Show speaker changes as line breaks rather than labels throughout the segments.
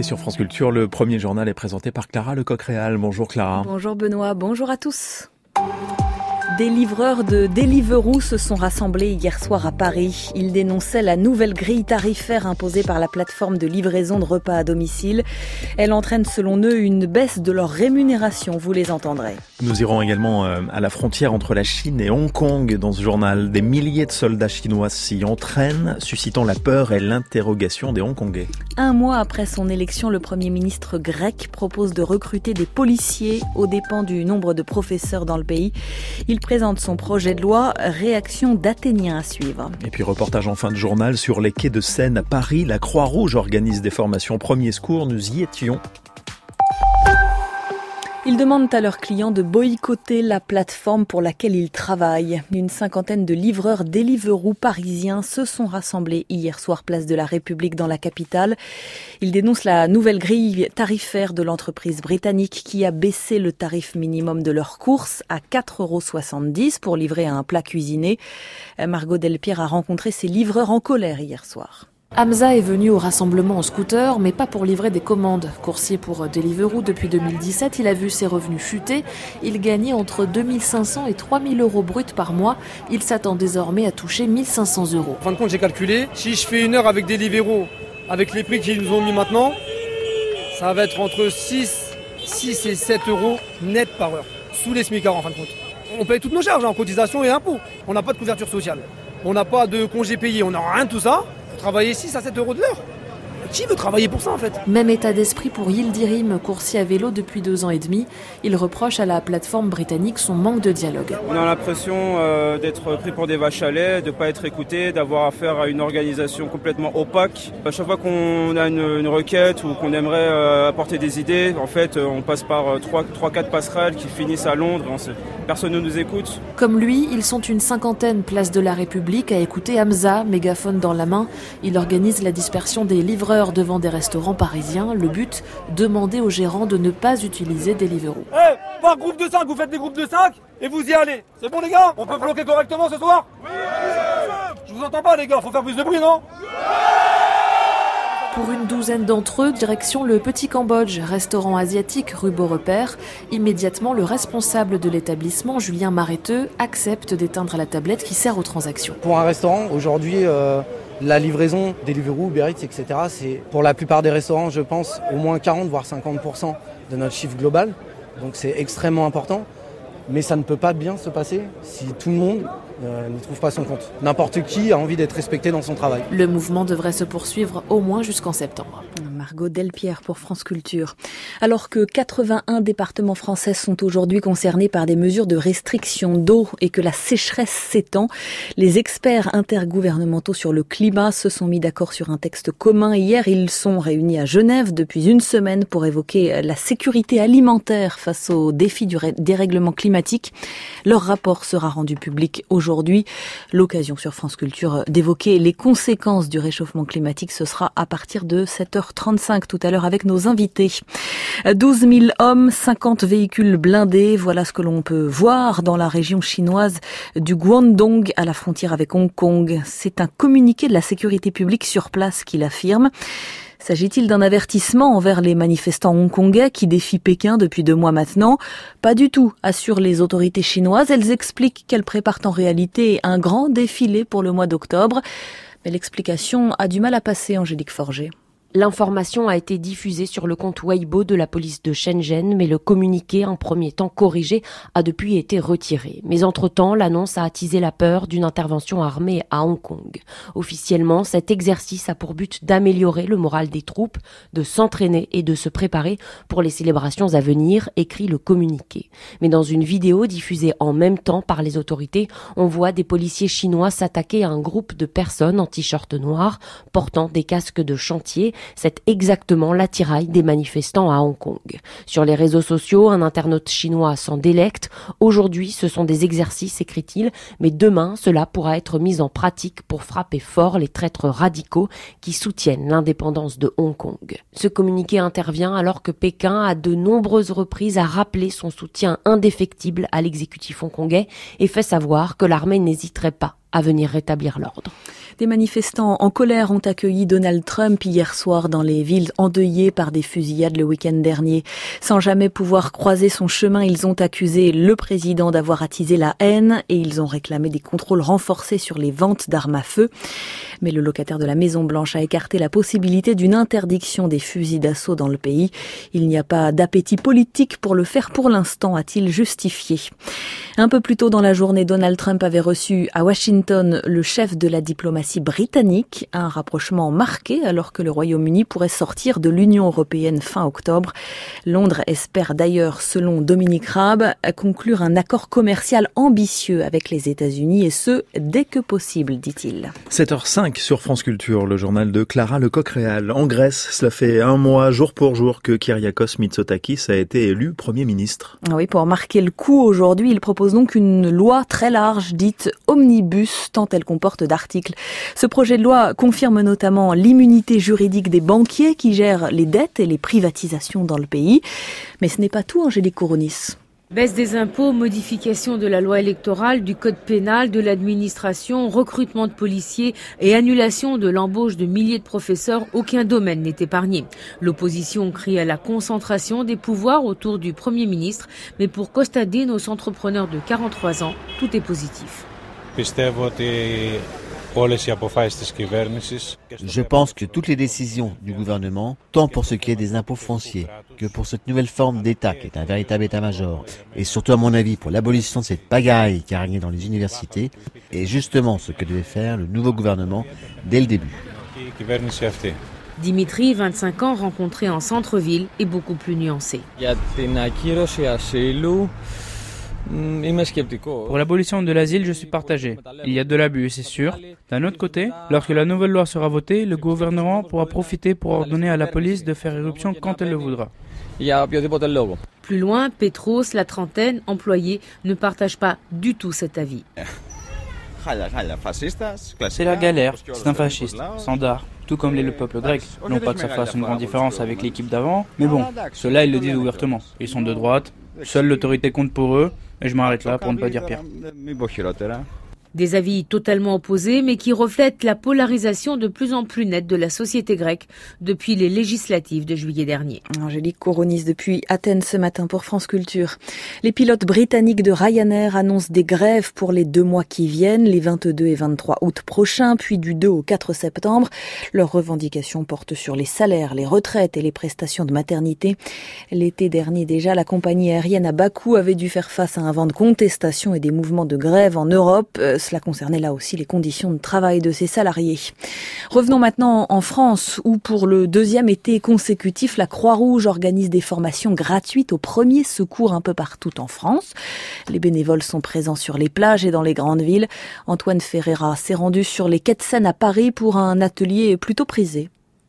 Et sur France Culture, le premier journal est présenté par Clara Lecoq-Réal. Bonjour Clara.
Bonjour Benoît, bonjour à tous. Des livreurs de Deliveroo se sont rassemblés hier soir à Paris. Ils dénonçaient la nouvelle grille tarifaire imposée par la plateforme de livraison de repas à domicile. Elle entraîne selon eux une baisse de leur rémunération, vous les entendrez.
Nous irons également à la frontière entre la Chine et Hong Kong dans ce journal. Des milliers de soldats chinois s'y entraînent, suscitant la peur et l'interrogation des Hongkongais.
Un mois après son élection, le Premier ministre grec propose de recruter des policiers aux dépens du nombre de professeurs dans le pays. Il présente son projet de loi, réaction d'Athéniens à suivre.
Et puis reportage en fin de journal sur les quais de Seine à Paris. La Croix-Rouge organise des formations premiers secours. Nous y étions.
Ils demandent à leurs clients de boycotter la plateforme pour laquelle ils travaillent. Une cinquantaine de livreurs Deliveroo parisiens se sont rassemblés hier soir place de la République dans la capitale. Ils dénoncent la nouvelle grille tarifaire de l'entreprise britannique qui a baissé le tarif minimum de leurs courses à 4,70 € pour livrer un plat cuisiné. Margot Delpierre a rencontré ces livreurs en colère hier soir.
Hamza est venu au rassemblement en scooter, mais pas pour livrer des commandes. Coursier pour Deliveroo depuis 2017, il a vu ses revenus chuter. Il gagnait entre 2500 et 3000 € bruts par mois. Il s'attend désormais à toucher 1500 €.
En fin de compte, j'ai calculé, si je fais une heure avec Deliveroo, avec les prix qu'ils nous ont mis maintenant, ça va être entre 6 et 7 € net par heure, sous les smicards en fin de compte. On paye toutes nos charges en cotisation et impôts. On n'a pas de couverture sociale, on n'a pas de congés payés, on n'a rien de tout ça. Travailler 6 à 7 € de l'heure. Qui veut travailler pour ça en fait ?
Même état d'esprit pour Yildirim, coursier à vélo depuis 2 ans et demi. Il reproche à la plateforme britannique son manque de dialogue.
On a l'impression d'être pris pour des vaches à lait, de ne pas être écouté, d'avoir affaire à une organisation complètement opaque. À chaque fois qu'on a une requête ou qu'on aimerait apporter des idées, en fait on passe par 3-4 passerelles qui finissent à Londres. Personne ne nous écoute.
Comme lui, ils sont une cinquantaine place de la République à écouter Hamza, mégaphone dans la main. Il organise la dispersion des livreurs devant des restaurants parisiens. Le but, demander aux gérants de ne pas utiliser Deliveroo.
Par groupe de 5, vous faites des groupes de 5 et vous y allez. C'est bon les gars ? On peut bloquer correctement ce soir ? Oui. Je vous entends pas les gars, faut faire plus de bruit non ?
Pour une douzaine d'entre eux, direction le Petit Cambodge, restaurant asiatique rue Beaurepaire. Immédiatement, le responsable de l'établissement, Julien Maréteux, accepte d'éteindre la tablette qui sert aux transactions.
Pour un restaurant, aujourd'hui, la livraison, Deliveroo, Uber Eats, etc., c'est pour la plupart des restaurants, je pense, au moins 40 voire 50% de notre chiffre global. Donc c'est extrêmement important. Mais ça ne peut pas bien se passer si tout le monde ne trouve pas son compte. N'importe qui a envie d'être respecté dans son travail.
Le mouvement devrait se poursuivre au moins jusqu'en septembre.
Margot Delpierre pour France Culture. Alors que 81 départements français sont aujourd'hui concernés par des mesures de restriction d'eau et que la sécheresse s'étend, les experts intergouvernementaux sur le climat se sont mis d'accord sur un texte commun. Hier, ils sont réunis à Genève depuis une semaine pour évoquer la sécurité alimentaire face aux défis du dérèglement climatique. Leur rapport sera rendu public aujourd'hui. L'occasion sur France Culture d'évoquer les conséquences du réchauffement climatique, ce sera à partir de 7h35 tout à l'heure avec nos invités. 12 000 hommes, 50 véhicules blindés, voilà ce que l'on peut voir dans la région chinoise du Guangdong à la frontière avec Hong Kong. C'est un communiqué de la sécurité publique sur place qui l'affirme. S'agit-il d'un avertissement envers les manifestants hongkongais qui défient Pékin depuis 2 mois maintenant ? Pas du tout, assurent les autorités chinoises. Elles expliquent qu'elles préparent en réalité un grand défilé pour le mois d'octobre. Mais l'explication a du mal à passer, Angélique Forger.
L'information a été diffusée sur le compte Weibo de la police de Shenzhen, mais le communiqué, en premier temps corrigé, a depuis été retiré. Mais entre-temps, l'annonce a attisé la peur d'une intervention armée à Hong Kong. Officiellement, cet exercice a pour but d'améliorer le moral des troupes, de s'entraîner et de se préparer pour les célébrations à venir, écrit le communiqué. Mais dans une vidéo diffusée en même temps par les autorités, on voit des policiers chinois s'attaquer à un groupe de personnes en t-shirt noir, portant des casques de chantier. C'est exactement l'attirail des manifestants à Hong Kong. Sur les réseaux sociaux, un internaute chinois s'en délecte. Aujourd'hui, ce sont des exercices, écrit-il, mais demain, cela pourra être mis en pratique pour frapper fort les traîtres radicaux qui soutiennent l'indépendance de Hong Kong. Ce communiqué intervient alors que Pékin, à de nombreuses reprises, a rappelé son soutien indéfectible à l'exécutif hongkongais et fait savoir que l'armée n'hésiterait pas à venir rétablir l'ordre.
Des manifestants en colère ont accueilli Donald Trump hier soir dans les villes endeuillées par des fusillades le week-end dernier. Sans jamais pouvoir croiser son chemin, ils ont accusé le président d'avoir attisé la haine et ils ont réclamé des contrôles renforcés sur les ventes d'armes à feu. Mais le locataire de la Maison-Blanche a écarté la possibilité d'une interdiction des fusils d'assaut dans le pays. Il n'y a pas d'appétit politique pour le faire pour l'instant, a-t-il justifié. Un peu plus tôt dans la journée, Donald Trump avait reçu à Washington le chef de la diplomatie britannique, un rapprochement marqué alors que le Royaume-Uni pourrait sortir de l'Union européenne fin octobre. Londres espère d'ailleurs, selon Dominique Raab, conclure un accord commercial ambitieux avec les États-Unis et ce, dès que possible, dit-il.
7h05 sur France Culture, le journal de Clara Lecoq-Réal. En Grèce, cela fait un mois, jour pour jour, que Kyriakos Mitsotakis a été élu Premier ministre.
Oui, pour marquer le coup, aujourd'hui, il propose donc une loi très large, dite omnibus, tant elle comporte d'articles. Ce projet de loi confirme notamment l'immunité juridique des banquiers qui gèrent les dettes et les privatisations dans le pays. Mais ce n'est pas tout, Angélique Kourounis.
Baisse des impôts, modification de la loi électorale, du code pénal, de l'administration, recrutement de policiers et annulation de l'embauche de milliers de professeurs, aucun domaine n'est épargné. L'opposition crie à la concentration des pouvoirs autour du Premier ministre, mais pour Kostadinos, entrepreneur de 43 ans, tout est positif.
Je pense que toutes les décisions du gouvernement, tant pour ce qui est des impôts fonciers que pour cette nouvelle forme d'État qui est un véritable état-major, et surtout à mon avis pour l'abolition de cette pagaille qui a régné dans les universités, est justement ce que devait faire le nouveau gouvernement dès le début.
Dimitri, 25 ans, rencontré en centre-ville, est beaucoup plus nuancé.
Pour l'abolition de l'asile, je suis partagé. Il y a de l'abus, c'est sûr. D'un autre côté, lorsque la nouvelle loi sera votée, le gouvernement pourra profiter pour ordonner à la police de faire éruption quand elle le voudra.
Plus loin, Petros, la trentaine, employé, ne partage pas du tout cet avis.
C'est la galère, c'est un fasciste, standard, tout comme l'est le peuple grec. Non pas que ça fasse une grande différence avec l'équipe d'avant, mais bon, ceux-là ils le disent ouvertement. Ils sont de droite, seule l'autorité compte pour eux, et je m'arrête là pour ne pas dire pire.
Des avis totalement opposés, mais qui reflètent la polarisation de plus en plus nette de la société grecque depuis les législatives de juillet dernier.
Angélique Kourounis depuis Athènes ce matin pour France Culture. Les pilotes britanniques de Ryanair annoncent des grèves pour les 2 mois qui viennent, les 22 et 23 août prochains, puis du 2 au 4 septembre. Leurs revendications portent sur les salaires, les retraites et les prestations de maternité. L'été dernier déjà, la compagnie aérienne à Bakou avait dû faire face à un vent de contestation et des mouvements de grève en Europe. Cela concernait là aussi les conditions de travail de ses salariés. Revenons maintenant en France où pour le 2e été consécutif, la Croix-Rouge organise des formations gratuites aux premiers secours un peu partout en France. Les bénévoles sont présents sur les plages et dans les grandes villes. Antoine Ferreira s'est rendu sur les quais de Seine à Paris pour un atelier plutôt prisé.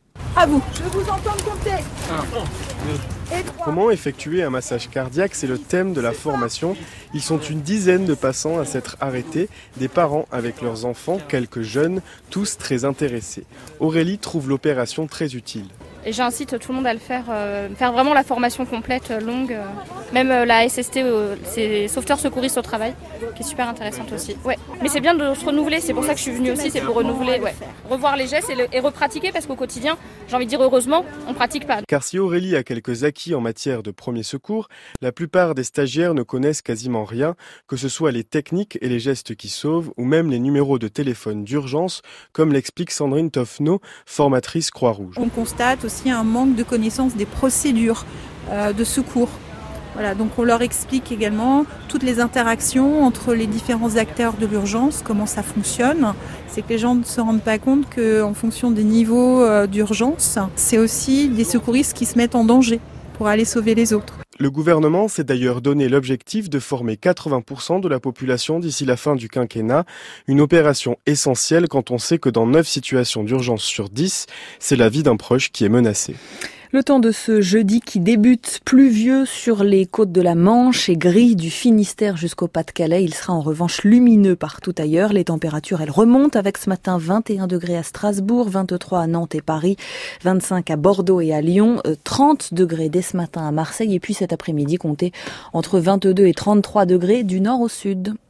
À vous. Je vous entends compter.
1, 2, 3. Comment effectuer un massage cardiaque? C'est le thème de la formation. Ils sont une dizaine de passants à s'être arrêtés, des parents avec leurs enfants, quelques jeunes, tous très intéressés. Aurélie trouve l'opération très utile.
Et j'incite tout le monde à le faire vraiment la formation complète, longue. Même la SST, c'est sauveteur secouriste au travail, qui est super intéressante aussi. Ouais. Mais c'est bien de se renouveler, c'est pour ça que je suis venue aussi, c'est pour renouveler, revoir les gestes et repratiquer, parce qu'au quotidien, j'ai envie de dire heureusement, on ne pratique pas.
Car si Aurélie a quelques acquis en matière de premier secours, la plupart des stagiaires ne connaissent quasiment rien, que ce soit les techniques et les gestes qui sauvent, ou même les numéros de téléphone d'urgence, comme l'explique Sandrine Toffneau, formatrice Croix-Rouge.
On constate aussi un manque de connaissance des procédures de secours. Voilà, donc on leur explique également toutes les interactions entre les différents acteurs de l'urgence, comment ça fonctionne. C'est que les gens ne se rendent pas compte qu'en fonction des niveaux d'urgence, c'est aussi des secouristes qui se mettent en danger pour aller sauver les autres.
Le gouvernement s'est d'ailleurs donné l'objectif de former 80% de la population d'ici la fin du quinquennat, une opération essentielle quand on sait que dans 9 situations d'urgence sur 10, c'est la vie d'un proche qui est menacée.
Le temps de ce jeudi qui débute pluvieux sur les côtes de la Manche et gris du Finistère jusqu'au Pas-de-Calais. Il sera en revanche lumineux partout ailleurs. Les températures, elles remontent avec ce matin 21 degrés à Strasbourg, 23 à Nantes et Paris, 25 à Bordeaux et à Lyon, 30 degrés dès ce matin à Marseille et puis cet après-midi comptez entre 22 et 33 degrés du nord au sud.